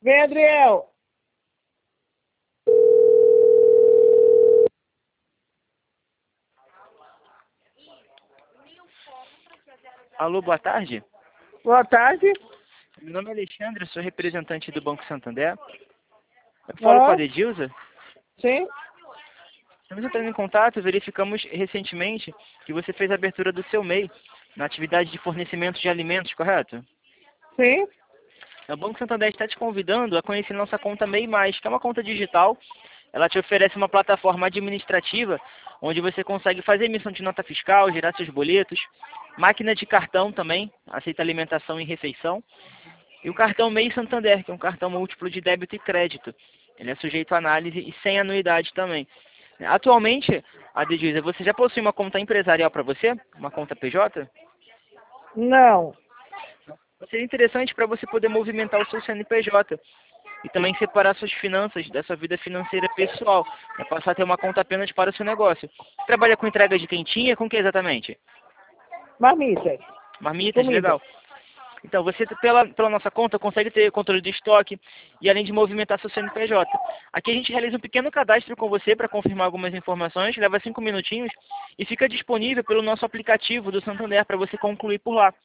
Vem, Adriel. Alô, boa tarde. Boa tarde. Meu nome é Alexandre, sou representante do Banco Santander. Eu falo com a Ó, Dedilza. sim, Estamos entrando em contato, verificamos recentemente que você fez a abertura do seu MEI na atividade de fornecimento de alimentos, correto? sim. O Banco Santander está te convidando a conhecer nossa conta MEI+, que é uma conta digital. Ela te oferece uma plataforma administrativa onde você consegue fazer emissão de nota fiscal, gerar seus boletos, máquina de cartão também, aceita alimentação e refeição, e o cartão MEI Santander, que é um cartão múltiplo de débito e crédito. Ele é sujeito à análise e sem anuidade também. Atualmente, Adedilza, você já possui uma conta empresarial para você? Uma conta PJ? Não. Seria interessante para você poder movimentar o seu CNPJ e também separar suas finanças da sua vida financeira pessoal, passar a ter uma conta apenas para o seu negócio. Trabalha com entrega de quentinha, com o que exatamente? Marmita. Marmitas, Comida. legal. Então, você, pela nossa conta, consegue ter controle de estoque e além de movimentar seu CNPJ. Aqui a gente realiza um pequeno cadastro com você para confirmar algumas informações, leva 5 minutinhos e fica disponível pelo nosso aplicativo do Santander para você concluir por lá.